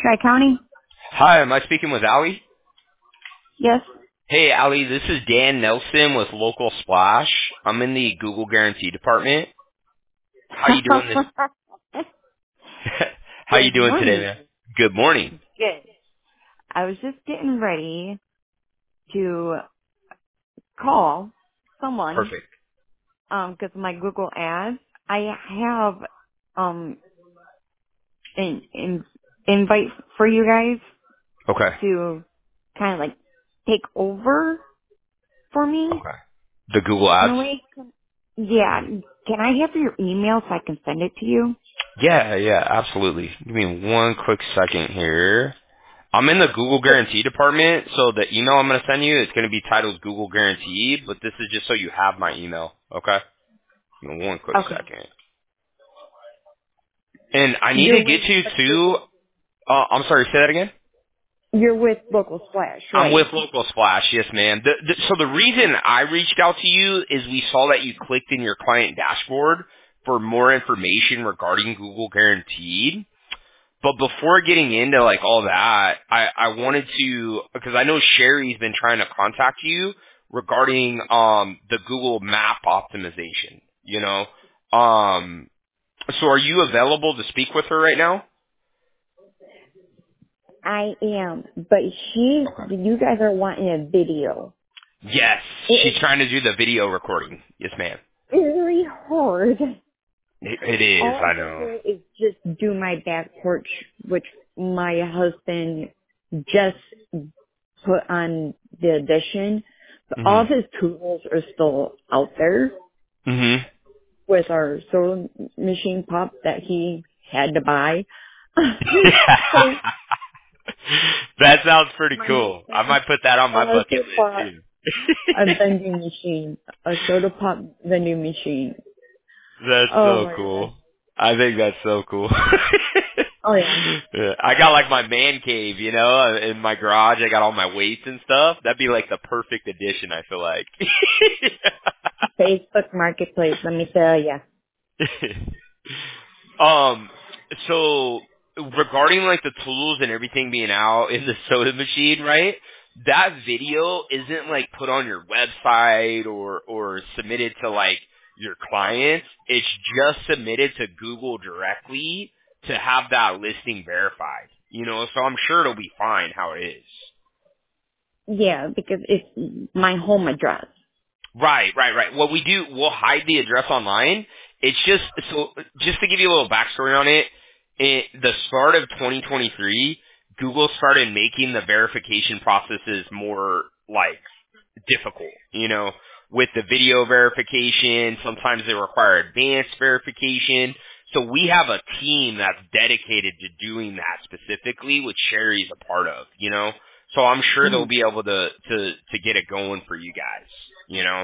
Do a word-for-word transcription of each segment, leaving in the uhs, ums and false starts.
Tri-County? Hi, am I speaking with Allie? Yes. Hey, Allie, this is Dan Nelson with Local Splash. I'm in the Google Guarantee department. How you doing this? How you Good doing today, morning. man? Good morning. Good. I was just getting ready to call someone Perfect. um because my Google Ads, I have um an, an invite for you guys Okay. to kind of like take over for me Okay. The Google in Ads? a way. Yeah. Can I have your email so I can send it to you? Yeah, yeah, absolutely. Give me one quick second here. I'm in the Google Guarantee department, so the email I'm going to send you is going to be titled Google Guarantee, but this is just so you have my email, okay? Give me one quick Okay. second. And I need You're to get with you to, uh, I'm sorry, say that again? you're with Local Splash, I'm with right? Local Splash, yes, ma'am. The, the, so the reason I reached out to you is we saw that you clicked in your client dashboard for more information regarding Google Guaranteed. But before getting into like all that, I, I wanted to, because I know Sherry's been trying to contact you regarding um the Google Map optimization. You know, um, so are you available to speak with her right now? I am, but she, Okay. you guys are wanting a video. Yes, It she's is trying to do the video recording. Yes, ma'am. very hard. It, it is. All I I can know. do is just do my back porch, which my husband just put on the addition. But all of Mhm. his tools are still out there Mhm. with our sewing machine pop that he had to buy. so That sounds pretty my cool. I husband might put that on my bucket also list bought too. a vending machine, a soda pop vending machine. That's Oh so my gosh. cool. I think that's so cool. Oh yeah. Yeah, I got like my man cave, you know, in my garage. I got all my weights and stuff. That'd be like the perfect addition, I feel like. Facebook Marketplace, let me tell ya. um, so regarding like the tools and everything being out in the soda machine, right? That video isn't like put on your website or or submitted to like your clients. It's just submitted to Google directly to have that listing verified. You know, so I'm sure it'll be fine how it is. Yeah, because it's my home address. Right, right, right. What we do, we'll hide the address online. It's just so just to give you a little backstory on it. At the start of twenty twenty-three, Google started making the verification processes more like difficult. You know, with the video verification, sometimes they require advanced verification. So we have a team that's dedicated to doing that specifically, which Sherry's a part of. You know, so I'm sure they'll Mhm. be able to to to get it going for you guys. You know.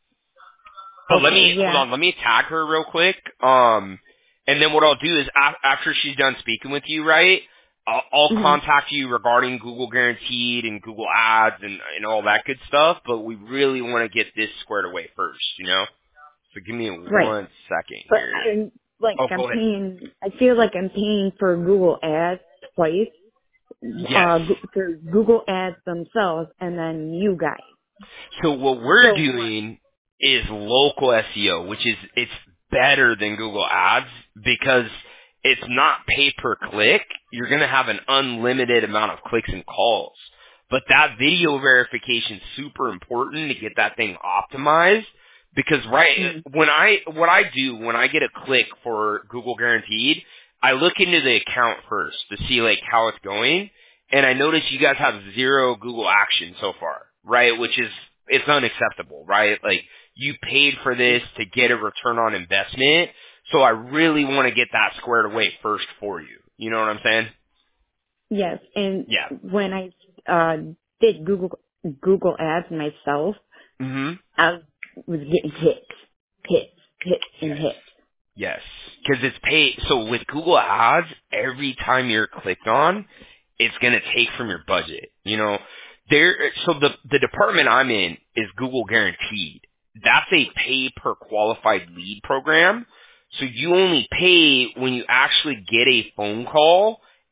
But let Okay, me hold yeah. on. Let me tag her real quick. Um, and then what I'll do is af- after she's done speaking with you, right? I'll, I'll Mhm. contact you regarding Google Guaranteed and Google Ads and and all that good stuff. But we really want to get this squared away first, you know. So give me Right. one second But here. I'm like Oh, I'm go ahead. paying. I feel like I'm paying for Google Ads twice. Yes. Uh, Go- for Google Ads themselves, and then you guys. So what we're So doing is local S E O, which is it's better than Google Ads because it's not pay per click. You're going to have an unlimited amount of clicks and calls. But that video verification is super important to get that thing optimized because right mm, when I what I do when I get a click for Google Guaranteed, I look into the account first to see like how it's going and I notice you guys have zero Google action so far, right? Which is it's unacceptable, right? Like you paid for this to get a return on investment, so I really want to get that squared away first for you. You know what I'm saying? yes, and Yeah. when I uh did Google Google Ads myself, Mhm. I was getting hits, hits, hits, and Yes. hits. Yes. Because it's paid. So with Google Ads, every time you're clicked on, it's going to take from your budget. You know, there. So the the department I'm in is Google Guaranteed. That's a pay per qualified lead program. So you only pay when you actually get a phone call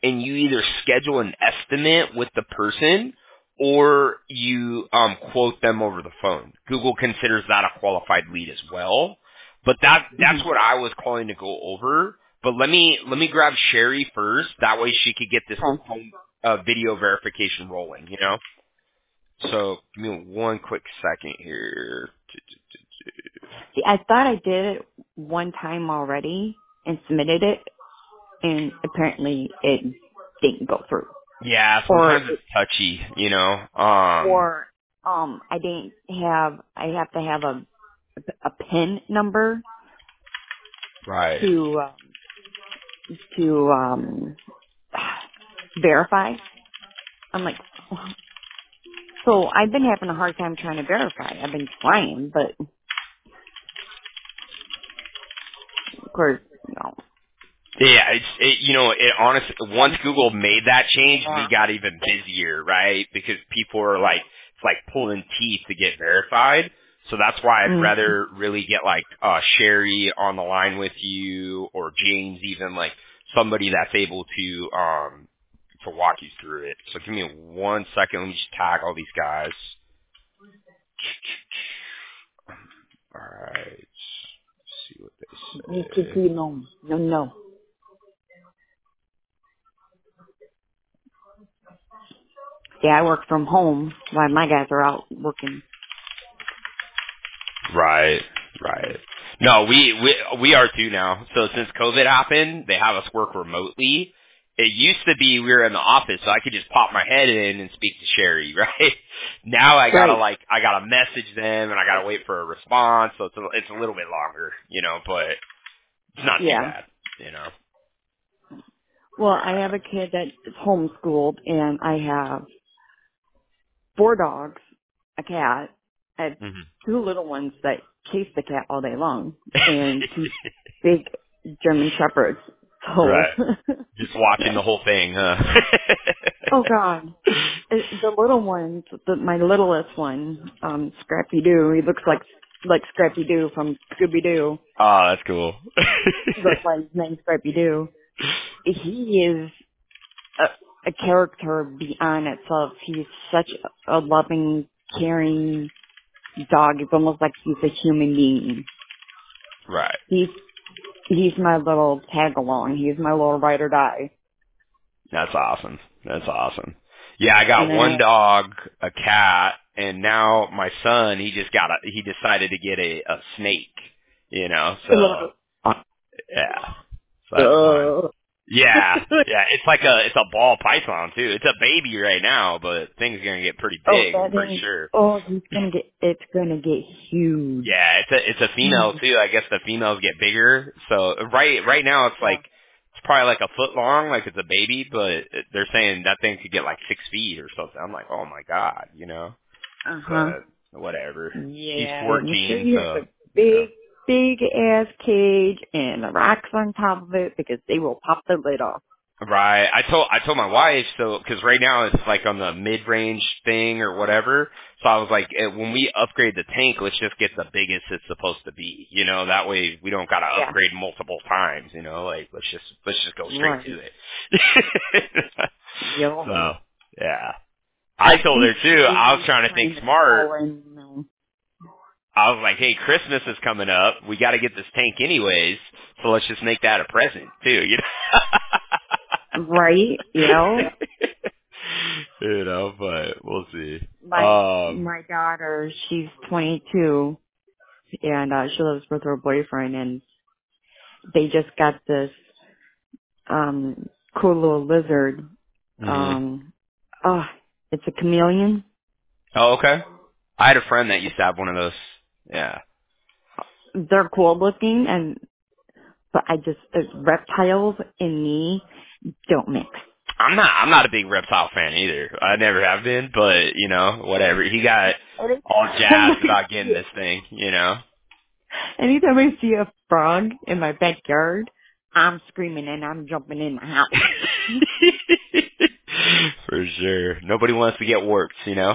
and you either schedule an estimate with the person or you um, quote them over the phone. Google considers that a qualified lead as well. But that that's Mhm. what I was calling to go over. But let me let me grab Sherry first. That way she could get this Okay. home uh, video verification rolling. You know. So give me one quick second here. See, I thought I did it one time already and submitted it, and apparently it didn't go through. Yeah, Or sometimes it's touchy. You know. Um. or um, I didn't have. I have to have a a PIN number Right. to um, to um verify. I'm like, so I've been having a hard time trying to verify. I've been trying, but of course, you know. Yeah, it's it, you know, it honestly once One Google made that change, we more. got even busier, right? Because people are like it's like pulling teeth to get verified. So that's why I'd Mm, rather really get like uh Sherry on the line with you or James even like somebody that's able to um to walk you through it. So give me one second, let me just tag all these guys. All right. See what you they could say. see no, no, no. Yeah, I work from home while my guys are out working. Right, right. No, we we we are too now. So since COVID happened, they have us work remotely. It used to be we were in the office, so I could just pop my head in and speak to Sherry. Right now, I gotta Right. like I gotta message them and I gotta wait for a response. So it's a, it's a little bit longer, you know, but it's not too Yeah. bad, you know. Well, I have a kid that's homeschooled, and I have four dogs, a cat. I have hmm two little ones that chase the cat all day long, and two big German shepherds. So, Right. Just watching the whole thing, huh? oh God, It- the little one, the, my littlest one, um, Scrappy Doo. He looks like like Scrappy Doo from Scooby Doo. Oh, that's cool. That's why his name's Scrappy Doo. He is a, a character beyond itself. He's such a loving, caring dog. It's almost like he's a human being. Right. He's he's my little tag along. He's my little ride or die. That's awesome. That's awesome. Yeah, I And got then I one have dog, a cat, and now my son, he just got a, he decided to get a, a snake, you know, a so, little. yeah, so that's fun. Uh, Yeah, yeah, it's like a, it's a ball python too. It's a baby right now, but things are gonna get pretty oh, big, I'm that pretty thing. sure. Oh, he's gonna get. It's gonna get huge. Yeah, it's a, it's a female Huge. too. I guess the females get bigger. So right, right now it's Yeah. like, it's probably like a foot long, like it's a baby, but they're saying that thing could get like six feet or something. I'm like, oh my god, you know. Uh huh. But whatever. He's Yeah. Make sure fourteen, you have so a yeah. big, big ass cage and the rocks on top of it because they will pop the lid off. Right. I told I told my wife so because right now it's like on the mid range thing or whatever. So I was like, eh, when we upgrade the tank, let's just get the biggest it's supposed to be. You know, that way we don't gotta Yeah. upgrade multiple times. You know, like let's just let's just go straight to Right. it. Yo. So yeah, I told her too. I was He's trying to think trying to smart. crawl in. You know. I was like, hey, Christmas is coming up. We got to get this tank anyways, so let's just make that a present too. You Right. You know. know. You know, but we'll see. My Um, my daughter, she's twenty-two, and uh, she lives with her boyfriend, and they just got this um cool little lizard. hmm Um, oh, it's a chameleon. Oh, okay. I had a friend that used to have one of those. Yeah. They're cool looking, and but I just uh, reptiles and me don't mix. I'm not. I'm not a big reptile fan either. I never have been, but you know, whatever. He got all Anytime jazzed I about getting see, this thing. You know. anytime I see a frog in my backyard, I'm screaming and I'm jumping in the house. For sure. Nobody wants to get warped, you know.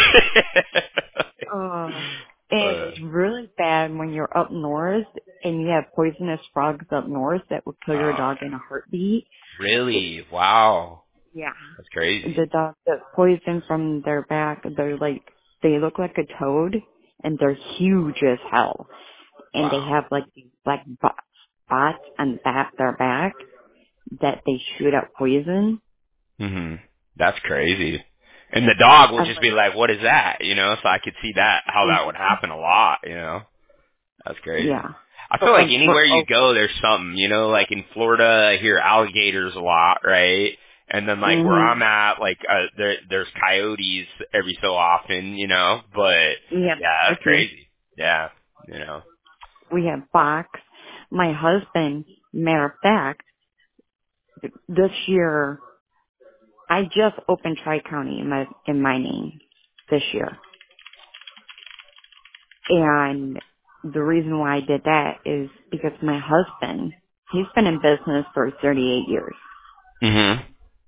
Uh, and uh, it's really bad when you're up north and you have poisonous frogs up north that will kill your oh, dog in a heartbeat. Really? Wow. Yeah. That's crazy. The dog, the poison from their back, they're like, they look like a toad, and they're huge as hell. And they Wow. have like these black bo- spots on the back, their back that they shoot out poison. Mhm. That's crazy. And the dog would I'm just like, be like, "What is that?" You know. So I could see that how that would mm-hmm. happen a lot. You know. That's crazy. Yeah. I But feel like like for, anywhere you oh, go, there's something. You know, like in Florida, I hear alligators a lot, right? And then like where hmm I'm at, like uh, there there's coyotes every so often. You know, but we have yeah, here that's too. crazy. Yeah. You know. We have fox. My husband, matter of fact, this year, I just opened Tri-County in my, in my name this year. And the reason why I did that is because my husband, he's been in business for thirty-eight years. Mhm.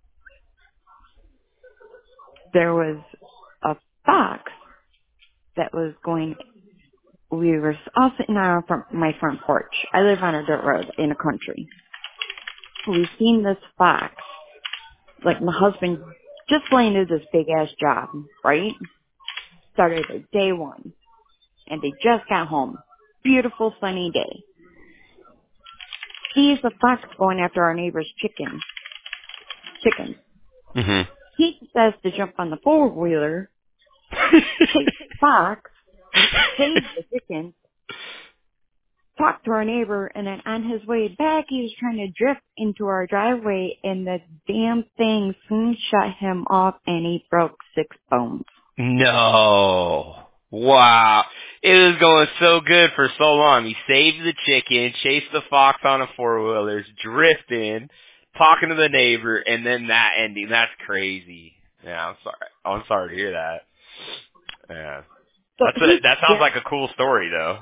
There was a fox that was going, we were all sitting on our front, my front porch. I live on a dirt road in the country. We seen this fox, like my husband just landed this big ass job, right? Started at day one. And they just got home. Beautiful sunny day. Sees the fox going after our neighbor's chicken, chickens. Mhm. He decides to jump on the four-wheeler, chase the fox, save the chicken, talk to our neighbor, and then on his way back, he was trying to drift into our driveway, and the damn thing soon shut him off, and he broke six bones. No. Wow. It was going so good for so long. He saved the chicken, chased the fox on a four-wheelers, drifting, talking to the neighbor, and then that ending. That's crazy. Yeah, I'm sorry. I'm sorry to hear that. Yeah. So That's a, he that sounds just, like a cool story, though.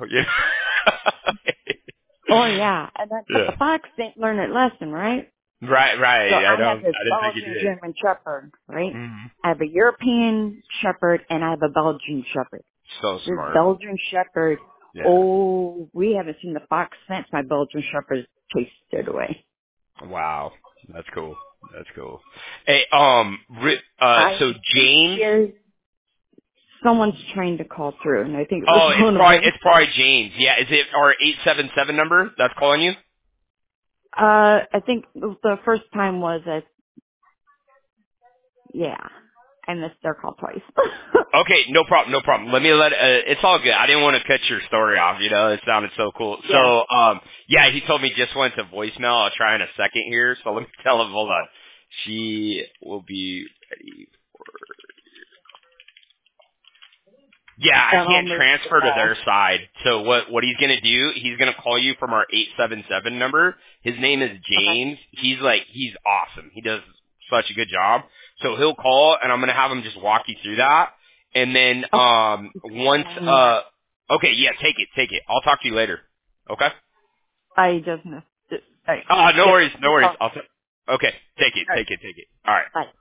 oh yeah, and then, but Yeah. the fox didn't learn its lesson, right? Right, So right. I I have don't, this I didn't think you Belgian did. German Shepherd, right? Mm-hmm. I have a European Shepherd and I have a Belgian Shepherd. So This smart. Belgian Shepherd, Yeah. oh, we haven't seen the fox since my Belgian Shepherd chased it away. Wow. That's cool. That's cool. Hey, um, Ri- uh, I so think James, there's someone's trying to call through, and I think it was oh, it's one of probably, them. it's probably James. Yeah, is it our eight seven seven number that's calling you? Uh, I think the first time was at, yeah, I missed their call twice. Okay, no problem, no problem. Let me let, uh, it's all good. I didn't want to cut your story off, you know, it sounded so cool. yeah. So, um, yeah, he told me just went to voicemail. I'll try in a second here, so let me tell him, hold on. She will be ready. Yeah, I And I'll can't miss the transfer to call. their side. So what what he's gonna do? He's gonna call you from our eight seven seven number. His name is Okay. James. He's like he's awesome. He does such a good job. So he'll call, and I'm gonna have him just walk you through that. And then Okay. um once uh okay, yeah, take it, take it. I'll talk to you later. Okay. I just missed it. All right. Uh no Yep. worries, no No worries. problem. I'll t- okay, take it, All right. take it, take it. All right. Bye.